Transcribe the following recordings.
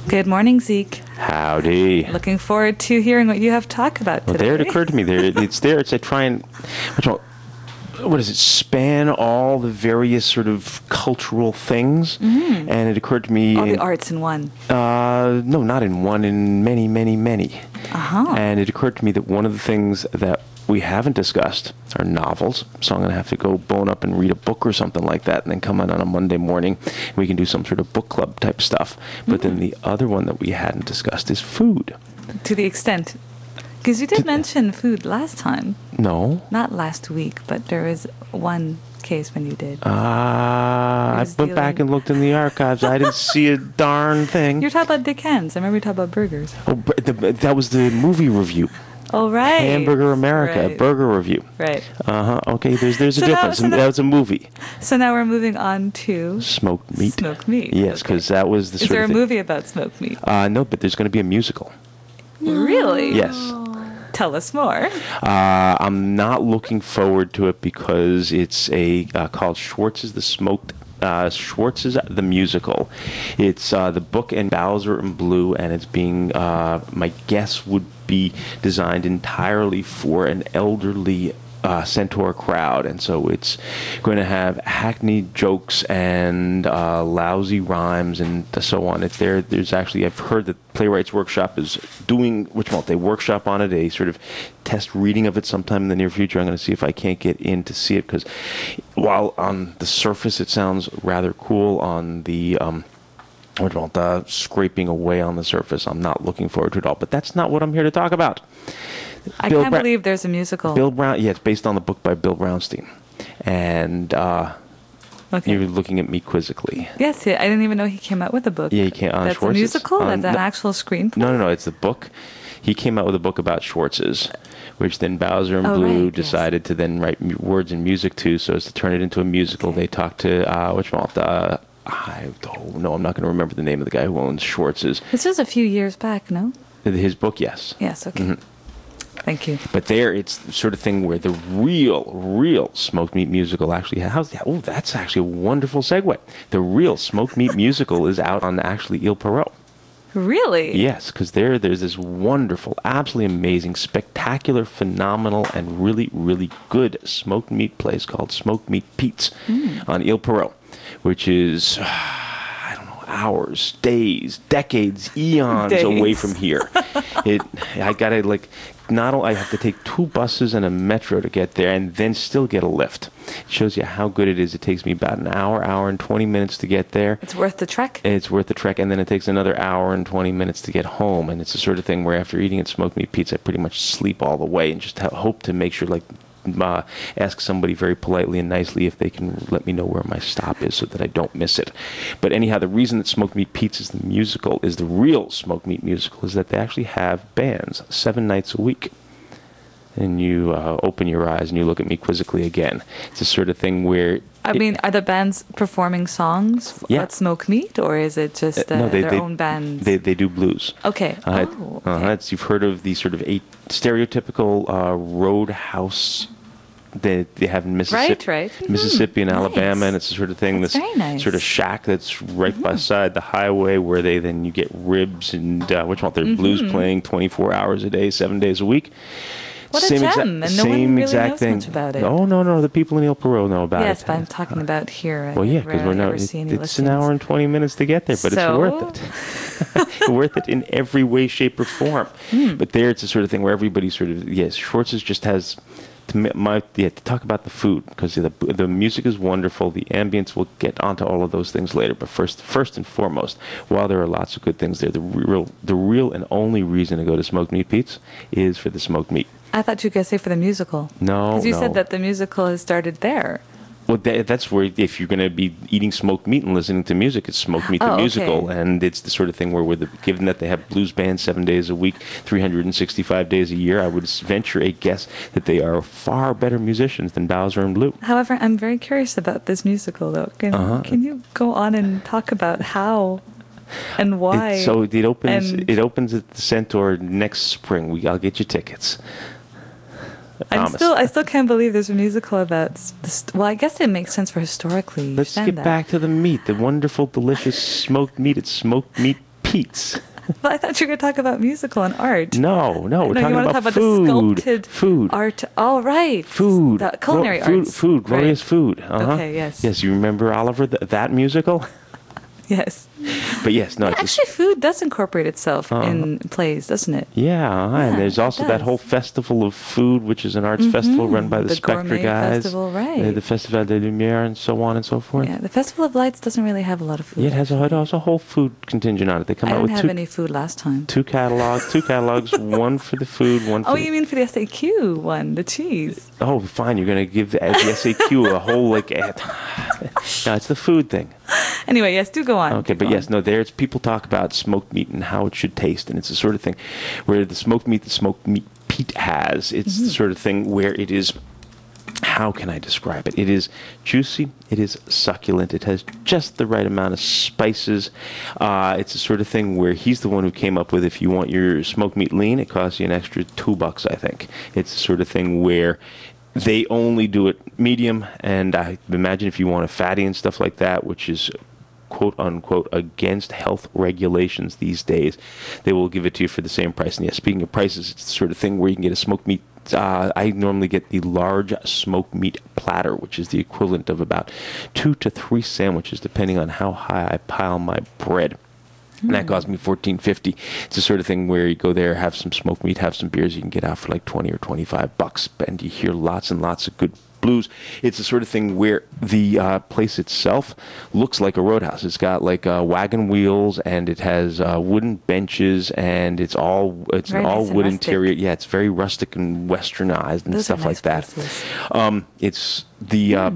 Good morning, Zeke. Howdy. Looking forward to hearing what you have to talk about today. Well, there it occurred to me. It's I try and, what is it, span all the various sort of cultural things. Mm-hmm. And it occurred to me. All the arts in one. No, not in one, in many, many, many. Uh-huh. And it occurred to me that one of the things that we haven't discussed are novels. So I'm going to have to go bone up and read a book or something like that and then come in on a Monday morning. And we can do some sort of book club type stuff. But then the other one that we hadn't discussed is food. To the extent, because you did mention food last time. No. Not last week, but there was one case when you did. I went back and looked in the archives. I didn't see a darn thing. You're talking about Dick Hens. I remember you talking about burgers. Oh, that was the movie review. Oh, right. Hamburger America, right. Burger Review. Right. Uh-huh. Okay, there's a difference. That was a movie. So now we're moving on to... Smoked meat. Smoked meat. Yes, because that was the Is there a movie about smoked meat? No, but there's going to be a musical. Really? Yes. Tell us more. I'm not looking forward to it because it's called Schwartz's the Musical. It's the book in Bowser and Blue, and it's being, my guess would be designed entirely for an elderly Centaur crowd, and so it's going to have hackneyed jokes and lousy rhymes and so on. There's actually, I've heard that Playwrights Workshop is doing, they workshop on it, a sort of test reading of it sometime in the near future. I'm going to see if I can't get in to see it, because while on the surface it sounds rather cool, on the scraping away on the surface, I'm not looking forward to it all. But that's not what I'm here to talk about. I can't believe there's a musical. Bill Brown, yeah, it's based on the book by Bill Brownstein. And you're looking at me quizzically. Yes, I didn't even know he came out with a book. Yeah, he came out. That's Schwartz's. A musical? That's an actual screenplay? No, it's the book. He came out with a book about Schwartz's, which then Bowser and Blue decided to then write words and music to, so as to turn it into a musical. Okay. They talked to, I'm not going to remember the name of the guy who owns Schwartz's. This was a few years back, no? His book, yes. Yes, okay. Mm-hmm. Thank you. But it's the sort of thing where the real smoked meat musical actually that's actually a wonderful segue. The real smoked meat musical is out on actually Ile Perrot. Really? Yes, because there's this wonderful, absolutely amazing, spectacular, phenomenal, and really, really good smoked meat place called Smoked Meat Pete's on Ile Perrot, which is... hours, days, decades, eons away from here. I have to take 2 buses and a metro to get there, and then still get a lift. It shows you how good it is. It takes me about an hour and 20 minutes to get there. It's worth the trek? It's worth the trek, and then it takes another hour and 20 minutes to get home. And it's the sort of thing where after eating at Smoked Meat Pete's, I pretty much sleep all the way and just hope to make sure, ask somebody very politely and nicely if they can let me know where my stop is so that I don't miss it. But anyhow, the reason that Smoked Meat Pete's is the musical, is the real Smoked Meat musical, is that they actually have bands 7 nights a week. And you open your eyes and you look at me quizzically again. It's the sort of thing where... are the bands performing songs at Smoke Meat, or is it just their own bands? They do blues. Okay. You've heard of the sort of stereotypical roadhouse they have in Mississippi, right. Mississippi and Alabama, and it's the sort of thing, this sort of shack that's right beside the highway, where you get ribs and they're blues playing 24 hours a day, 7 days a week. What a gem, and no one really knows much about it. No, the people in Ile Perrot know about it. Yes, but I'm talking about here. Well, yeah, because it's an hour and 20 minutes to get there, but it's worth it. Worth it in every way, shape, or form. But there, it's the sort of thing where everybody Schwartz's just has... to talk about the food, because the music is wonderful, the ambience, we'll get onto all of those things later, but first and foremost, while there are lots of good things there, the real and only reason to go to Smoked Meat Pete's is for the smoked meat. I thought you were going to say for the musical. No, because you said that the musical has started there. Well, that's where, if you're going to be eating smoked meat and listening to music, it's Smoked Meat the Musical. And it's the sort of thing where, given that they have blues bands 7 days a week, 365 days a year, I would venture a guess that they are far better musicians than Bowser and Blue. However, I'm very curious about this musical, though. Can you go on and talk about how and why? It opens at the Centaur next spring. I'll get you tickets. I still can't believe there's a musical about this. Well, I guess it makes sense for historically. Let's get back to the meat, the wonderful, delicious smoked meat. It's Smoked Meat Pete's. But I thought you were going to talk about musical and art. No, we're talking you want to about talk food. about the sculpted Food. art. All right. Food. The culinary arts. Food. Glorious Right. food. Uh-huh. Okay, yes. Yes, you remember Oliver, that musical? Yes. But yes, no. It's Actually, food does incorporate itself in plays, doesn't it? yeah, and Yeah, there's it also that does. whole festival of food, which is an arts festival run by the The Spectre Gourmet guys. Festival, right. The Festival de Lumière and so on and so forth. Yeah, the Festival of Lights doesn't really have a lot of food. Yeah, it has a whole food contingent on it. They come I out didn't with have any food last time. two catalogs, one for the food, one for Oh, you mean for the SAQ one, the cheese? Oh, fine, you're going to give the SAQ a whole, like, no, it's the food thing. Anyway, yes, do go on. Okay, but yes, no, there's people talk about smoked meat and how it should taste, and it's the sort of thing where the smoked meat Pete has, it's the sort of thing where it is, how can I describe it? It is juicy, it is succulent, it has just the right amount of spices. It's the sort of thing where he's the one who came up with, if you want your smoked meat lean, it costs you an extra $2, I think. It's the sort of thing where they only do it medium, and I imagine if you want a fatty and stuff like that, which is quote unquote against health regulations these days, they will give it to you for the same price. And yeah, speaking of prices, it's the sort of thing where you can get a smoked meat. I normally get the large smoked meat platter, which is the equivalent of about 2 to 3 sandwiches, depending on how high I pile my bread. And that cost me $14.50. It's the sort of thing where you go there, have some smoked meat, have some beers, you can get out for like $20 or $25, and you hear lots and lots of good blues. It's the sort of thing where the place itself looks like a roadhouse. It's got like wagon wheels, and it has wooden benches, and it's all Very an all nice and wood rustic. interior. Yeah, it's very rustic and westernized and Those stuff are like nice that. places. It's the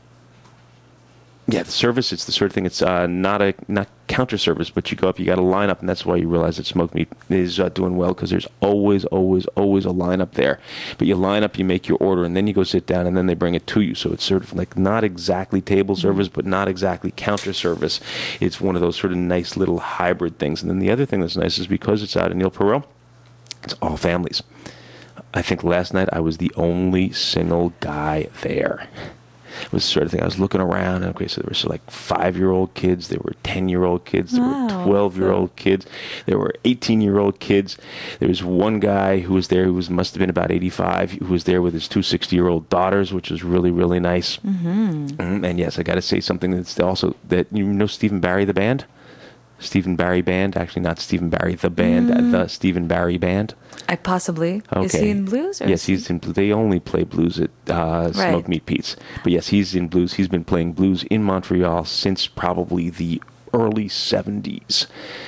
yeah, the service, it's the sort of thing, it's not counter service, but you go up, you got to line up, and that's why you realize that smoked meat is doing well, because there's always a lineup there. But you line up, you make your order, and then you go sit down, and then they bring it to you. So it's sort of like not exactly table service, but not exactly counter service. It's one of those sort of nice little hybrid things. And then the other thing that's nice is because it's out in Ile Perrot, it's all families. I think last night I was the only single guy there. It was the sort of thing, I was looking around, and okay, so there were like 5-year-old kids, there were 10-year-old kids, there were 12-year-old kids, there were 18-year-old kids. There was one guy who was there who must have been about 85, who was there with his 2 60-year-old daughters, which was really, really nice. And yes, I got to say something that's also, that you know Stephen Barry, the band? Stephen Barry Band, actually not Stephen Barry, the band, the Stephen Barry Band. I possibly. Okay. Is he in blues? Or Yes, he's in blues. They only play blues at Smoked Meat Pete's. But yes, he's in blues. He's been playing blues in Montreal since probably the early 70s.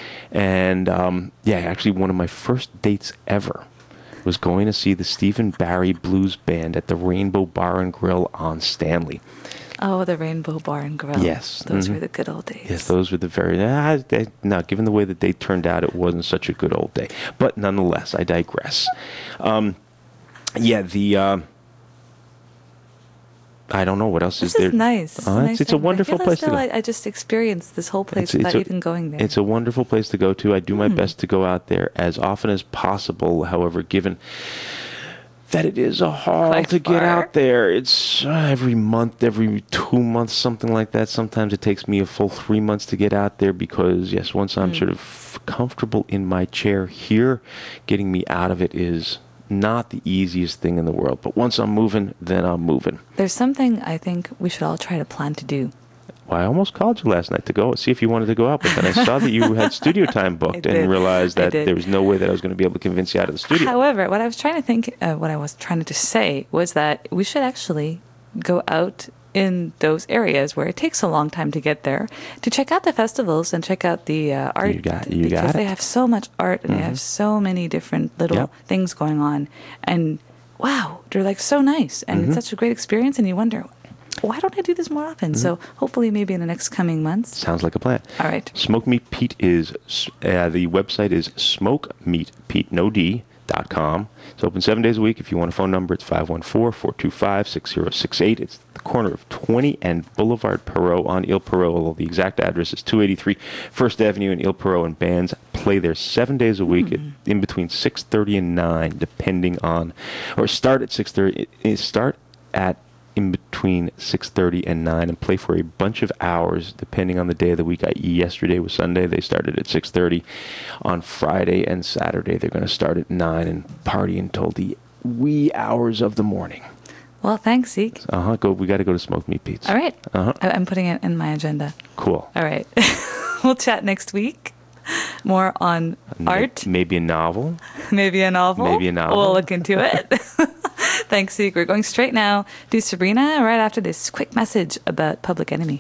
And yeah, actually one of my first dates ever was going to see the Stephen Barry Blues Band at the Rainbow Bar and Grill on Stanley. Oh, the Rainbow Bar and Grill. Yes. Those were the good old days. Yes, those were the very... no, given the way that they turned out, it wasn't such a good old day. But nonetheless, I digress. Yeah, the... I don't know what else This is there. is nice. It's a wonderful place to go. I just experienced this whole place without even going there. It's a wonderful place to go to. I do my best to go out there as often as possible. However, given that it is a haul Quite to get far. out there, it's every month, every 2 months, something like that. Sometimes it takes me a full 3 months to get out there because, yes, once I'm sort of comfortable in my chair here, getting me out of it is not the easiest thing in the world. But once I'm moving, then I'm moving. There's something I think we should all try to plan to do. Well, I almost called you last night to go see if you wanted to go out, but then I saw that you had studio time booked and realized that there was no way that I was going to be able to convince you out of the studio. However, what I was trying to say was that we should actually go out in those areas where it takes a long time to get there to check out the festivals and check out the art. You got because it. they have so much art and they have so many different little things going on. And wow, they're like so nice and it's such a great experience. And you wonder, why don't I do this more often? So hopefully maybe in the next coming months. Sounds like a plan. All right. Smoke Meat Pete is, the website is smokemeatpete.com. It's open 7 days a week. If you want a phone number, it's 514-425-6068. It's the corner of 20 and Boulevard Perrot on Ile Perrot, although the exact address is 283 First Avenue in Ile Perrot, and bands play there 7 days a week in between 6:30 and 9, depending on, or start at 6:30. Start at in between 6:30 and 9 and play for a bunch of hours depending on the day of the week. Yesterday was Sunday. They started at 6:30. On Friday and Saturday, they're going to start at 9 and party until the wee hours of the morning. Well, thanks, Zeke. We got to go to Smoked Meat Pete's. All right. I'm putting it in my agenda. Cool. All right. We'll chat next week. More on art. Maybe a novel. Maybe a novel. We'll look into it. Thanks, Zeke. We're going straight now to Sabrina right after this quick message about Public Enemy.